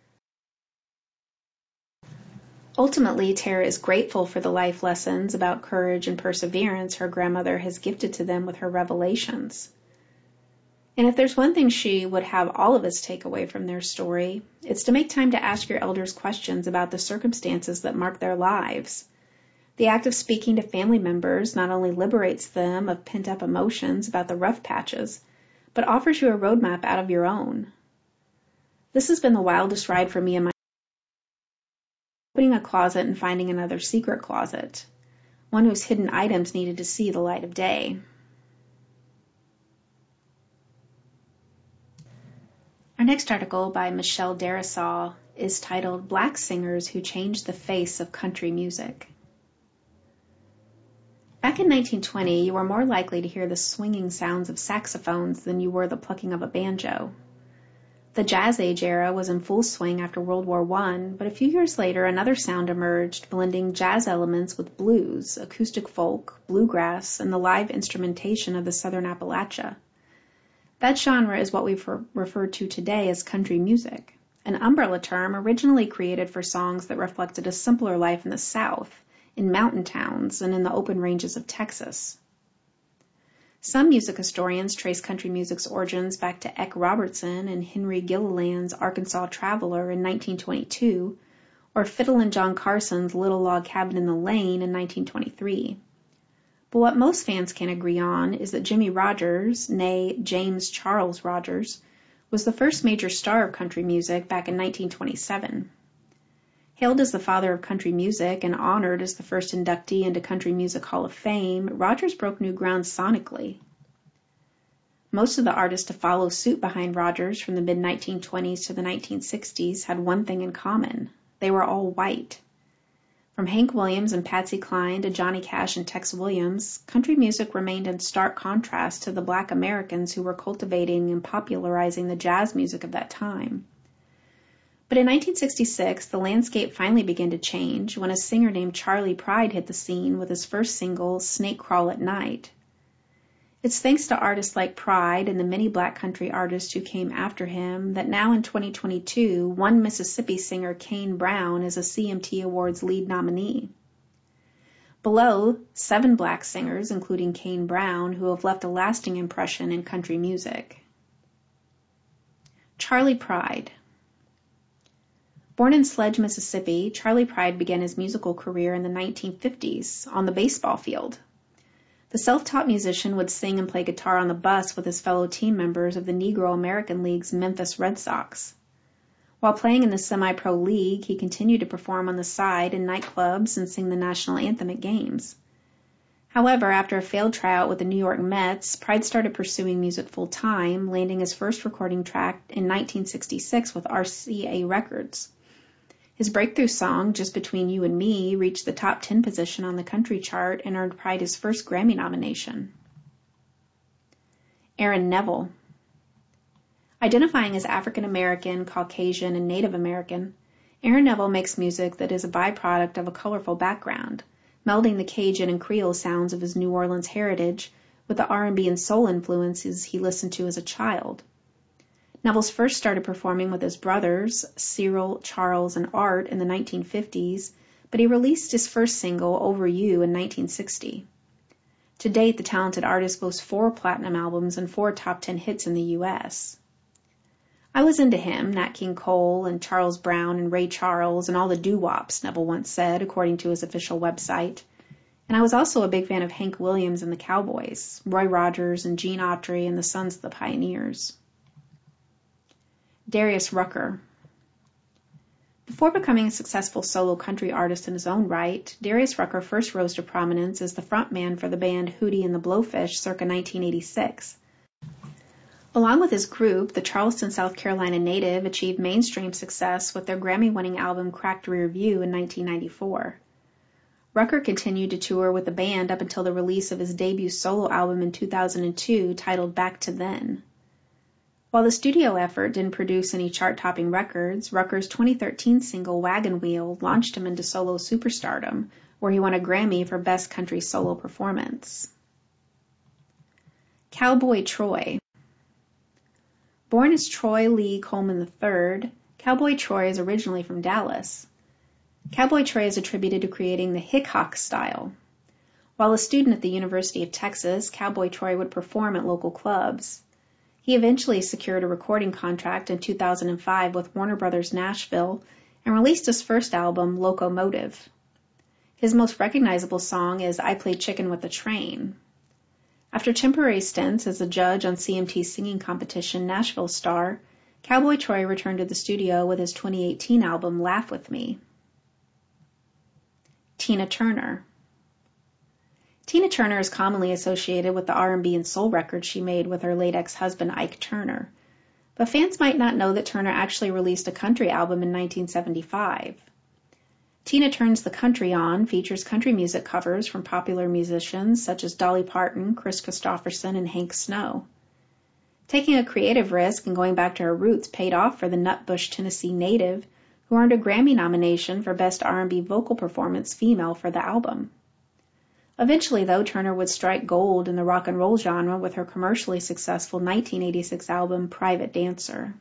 Ultimately, Tara is grateful for the life lessons about courage and perseverance her grandmother has gifted to them with her revelations. And if there's one thing she would have all of us take away from their story, it's to make time to ask your elders questions about the circumstances that mark their lives. The act of speaking to family members not only liberates them of pent-up emotions about the rough patches, but offers you a roadmap out of your own. This has been the wildest ride for me in my opening a closet and finding another secret closet, one whose hidden items needed to see the light of day. Our next article by Michelle Darasaw is titled Black Singers Who Changed the Face of Country Music. Back in 1920, you were more likely to hear the swinging sounds of saxophones than you were the plucking of a banjo. The Jazz Age era was in full swing after World War I, but a few years later another sound emerged, blending jazz elements with blues, acoustic folk, bluegrass, and the live instrumentation of the Southern Appalachia. That genre is what we've referred to today as country music, an umbrella term originally created for songs that reflected a simpler life in the South, in mountain towns, and in the open ranges of Texas. Some music historians trace country music's origins back to Eck Robertson and Henry Gilliland's Arkansas Traveler in 1922, or Fiddle and John Carson's Little Log Cabin in the Lane in 1923. But what most fans can agree on is that Jimmie Rodgers, née James Charles Rodgers, was the first major star of country music back in 1927. Hailed as the father of country music and honored as the first inductee into Country Music Hall of Fame, Rodgers broke new ground sonically. Most of the artists to follow suit behind Rodgers from the mid-1920s to the 1960s had one thing in common. They were all white. From Hank Williams and Patsy Cline to Johnny Cash and Tex Williams, country music remained in stark contrast to the Black Americans who were cultivating and popularizing the jazz music of that time. But in 1966, the landscape finally began to change when a singer named Charley Pride hit the scene with his first single, Snake Crawl at Night. It's thanks to artists like Pride and the many black country artists who came after him that now in 2022, one Mississippi singer, Kane Brown, is a CMT Awards lead nominee. Below, 7 black singers, including Kane Brown, who have left a lasting impression in country music. Charley Pride. Born in Sledge, Mississippi, Charley Pride began his musical career in the 1950s on the baseball field. The self-taught musician would sing and play guitar on the bus with his fellow team members of the Negro American League's Memphis Red Sox. While playing in the semi-pro league, he continued to perform on the side in nightclubs and sing the national anthem at games. However, after a failed tryout with the New York Mets, Pride started pursuing music full-time, landing his first recording track in 1966 with RCA Records. His breakthrough song, Just Between You and Me, reached the top 10 position on the country chart and earned Pride his first Grammy nomination. Aaron Neville. Identifying as African American, Caucasian, and Native American, Aaron Neville makes music that is a byproduct of a colorful background, melding the Cajun and Creole sounds of his New Orleans heritage with the R&B and soul influences he listened to as a child. Neville's first started performing with his brothers, Cyril, Charles, and Art in the 1950s, but he released his first single, Over You, in 1960. To date, the talented artist boasts 4 platinum albums and 4 top 10 hits in the U.S. I was into him, Nat King Cole, and Charles Brown, and Ray Charles, and all the doo-wops, Neville once said, according to his official website. And I was also a big fan of Hank Williams and the Cowboys, Roy Rogers, and Gene Autry, and the Sons of the Pioneers. Darius Rucker. Before becoming a successful solo country artist in his own right, Darius Rucker first rose to prominence as the frontman for the band Hootie and the Blowfish circa 1986. Along with his group, the Charleston, South Carolina native achieved mainstream success with their Grammy-winning album Cracked Rear View in 1994. Rucker continued to tour with the band up until the release of his debut solo album in 2002 titled Back to Then. While the studio effort didn't produce any chart-topping records, Rucker's 2013 single Wagon Wheel launched him into solo superstardom, where he won a Grammy for Best Country Solo Performance. Cowboy Troy. Born as Troy Lee Coleman III, Cowboy Troy is originally from Dallas. Cowboy Troy is attributed to creating the Hick-Hawk style. While a student at the University of Texas, Cowboy Troy would perform at local clubs. He eventually secured a recording contract in 2005 with Warner Brothers Nashville and released his first album, Locomotive. His most recognizable song is I Played Chicken with a Train. After temporary stints as a judge on CMT's singing competition Nashville Star, Cowboy Troy returned to the studio with his 2018 album Laugh With Me. Tina Turner. Tina Turner is commonly associated with the R&B and soul records she made with her late ex-husband Ike Turner. But fans might not know that Turner actually released a country album in 1975. Tina Turns the Country On features country music covers from popular musicians such as Dolly Parton, Kris Kristofferson, and Hank Snow. Taking a creative risk and going back to her roots paid off for the Nutbush, Tennessee native, who earned a Grammy nomination for Best R&B Vocal Performance Female for the album. Eventually, though, Turner would strike gold in the rock and roll genre with her commercially successful 1986 album Private Dancer.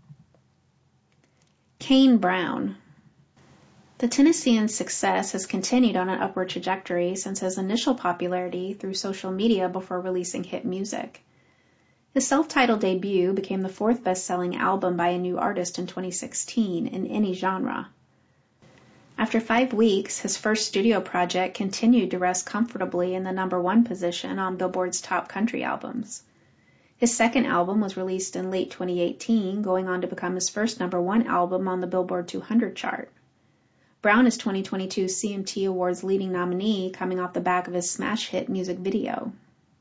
Kane Brown. The Tennessean's success has continued on an upward trajectory since his initial popularity through social media before releasing hit music. His self-titled debut became the fourth best-selling album by a new artist in 2016 in any genre. After 5 weeks, his first studio project continued to rest comfortably in the #1 position on Billboard's top country albums. His second album was released in late 2018, going on to become his first #1 album on the Billboard 200 chart. Brown is 2022 CMT Awards leading nominee, coming off the back of his smash hit music video.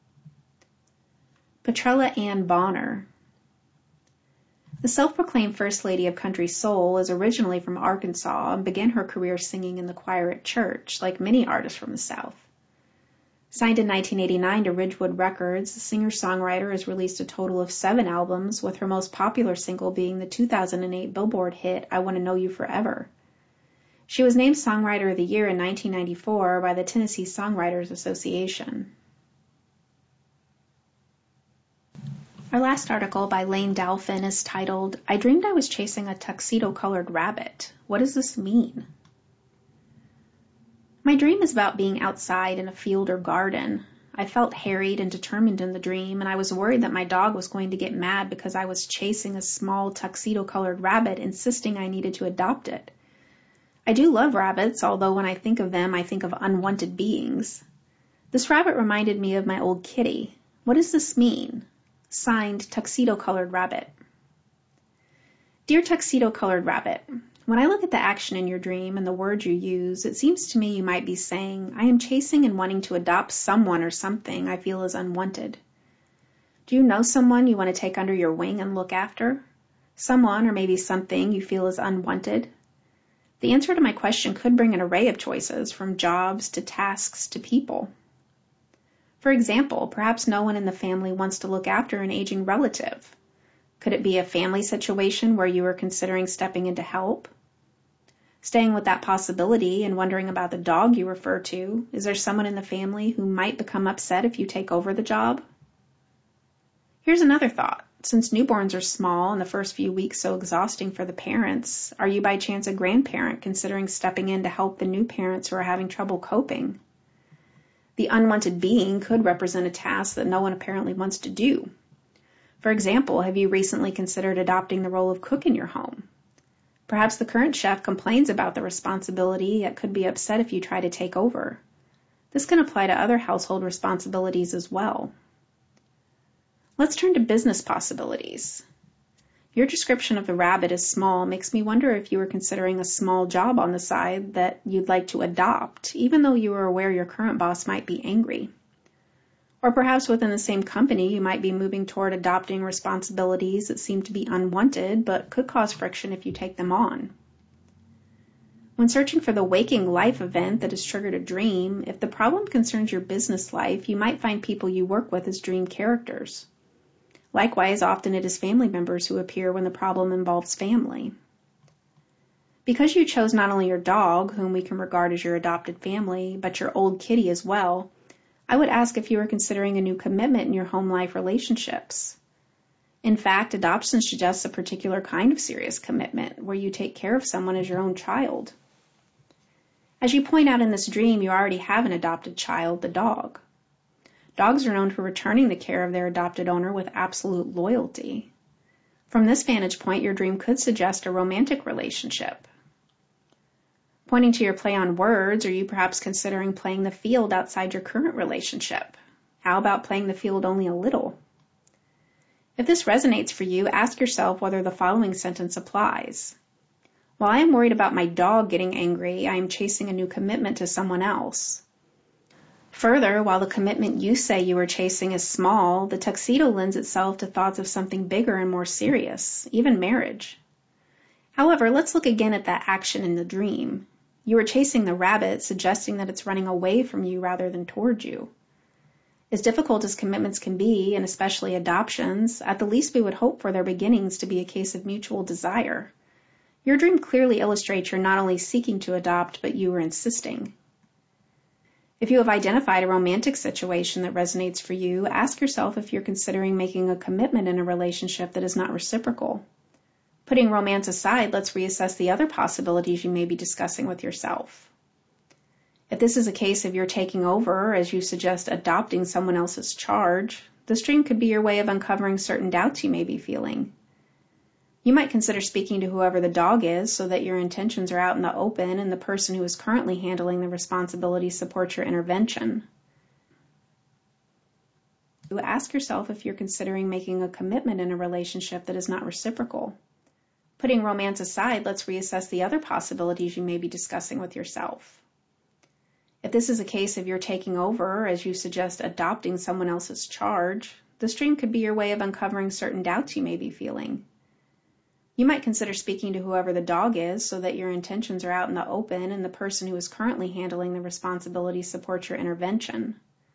Petrella Ann Bonner. The self-proclaimed First Lady of Country Soul is originally from Arkansas and began her career singing in the choir at church, like many artists from the South. Signed in 1989 to Ridgewood Records, the singer-songwriter has released a total of 7 albums, with her most popular single being the 2008 Billboard hit I Want to Know You Forever. She was named Songwriter of the Year in 1994 by the Tennessee Songwriters Association. Our last article by Lane Dalfin is titled, I Dreamed I Was Chasing a Tuxedo-Colored Rabbit. What does this mean? My dream is about being outside in a field or garden. I felt harried and determined in the dream, and I was worried that my dog was going to get mad because I was chasing a small tuxedo-colored rabbit, insisting I needed to adopt it. I do love rabbits, although when I think of them, I think of unwanted beings. This rabbit reminded me of my old kitty. What does this mean? Signed, Tuxedo-Colored Rabbit. Dear Tuxedo-Colored Rabbit, when I look at the action in your dream and the words you use, it seems to me you might be saying, I am chasing and wanting to adopt someone or something I feel is unwanted. Do you know someone you want to take under your wing and look after? Someone or maybe something you feel is unwanted? The answer to my question could bring an array of choices, from jobs to tasks to people. For example, perhaps no one in the family wants to look after an aging relative. Could it be a family situation where you are considering stepping in to help? Staying with that possibility and wondering about the dog you refer to, is there someone in the family who might become upset if you take over the job? Here's another thought. Since newborns are small and the first few weeks so exhausting for the parents, are you by chance a grandparent considering stepping in to help the new parents who are having trouble coping? The unwanted being could represent a task that no one apparently wants to do. For example, have you recently considered adopting the role of cook in your home? Perhaps the current chef complains about the responsibility, yet could be upset if you try to take over. This can apply to other household responsibilities as well. Let's turn to business possibilities. Your description of the rabbit as small makes me wonder if you were considering a small job on the side that you'd like to adopt, even though you are aware your current boss might be angry. Or perhaps within the same company, you might be moving toward adopting responsibilities that seem to be unwanted, but could cause friction if you take them on. When searching for the waking life event that has triggered a dream, if the problem concerns your business life, you might find people you work with as dream characters. Likewise, often it is family members who appear when the problem involves family. Because you chose not only your dog, whom we can regard as your adopted family, but your old kitty as well, I would ask if you are considering a new commitment in your home life relationships. In fact, adoption suggests a particular kind of serious commitment where you take care of someone as your own child. As you point out in this dream, you already have an adopted child, the dog. Dogs are known for returning the care of their adopted owner with absolute loyalty. From this vantage point, your dream could suggest a romantic relationship. Pointing to your play on words, are you perhaps considering playing the field outside your current relationship? How about playing the field only a little? If this resonates for you, ask yourself whether the following sentence applies. While I am worried about my dog getting angry, I am chasing a new commitment to someone else. Further, while the commitment you say you are chasing is small, the tuxedo lends itself to thoughts of something bigger and more serious, even marriage. However, let's look again at that action in the dream. You are chasing the rabbit, suggesting that it's running away from you rather than toward you. As difficult as commitments can be, and especially adoptions, at the least we would hope for their beginnings to be a case of mutual desire. Your dream clearly illustrates you're not only seeking to adopt, but you are insisting. If you have identified a romantic situation that resonates for you, ask yourself if you're considering making a commitment in a relationship that is not reciprocal. Putting romance aside, let's reassess the other possibilities you may be discussing with yourself. If this is a case of you're taking over, or as you suggest, adopting someone else's charge, this dream could be your way of uncovering certain doubts you may be feeling. You might consider speaking to whoever the dog is so that your intentions are out in the open and the person who is currently handling the responsibility supports your intervention. Ask yourself if you're considering making a commitment in a relationship that is not reciprocal. Putting romance aside, let's reassess the other possibilities you may be discussing with yourself. If this is a case of you're taking over, or as you suggest, adopting someone else's charge, this dream could be your way of uncovering certain doubts you may be feeling. You might consider speaking to whoever the dog is so that your intentions are out in the open and the person who is currently handling the responsibility supports your intervention.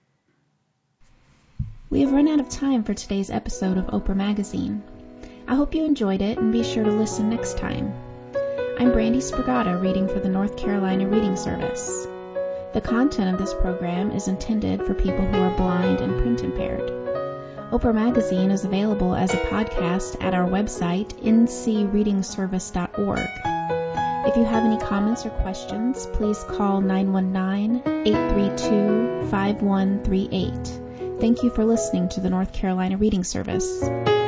We have run out of time for today's episode of Oprah Magazine. I hope you enjoyed it and be sure to listen next time. I'm Brandy Spragata reading for the North Carolina Reading Service. The content of this program is intended for people who are blind and print impaired. Oprah Magazine is available as a podcast at our website, ncreadingservice.org. If you have any comments or questions, please call 919-832-5138. Thank you for listening to the North Carolina Reading Service.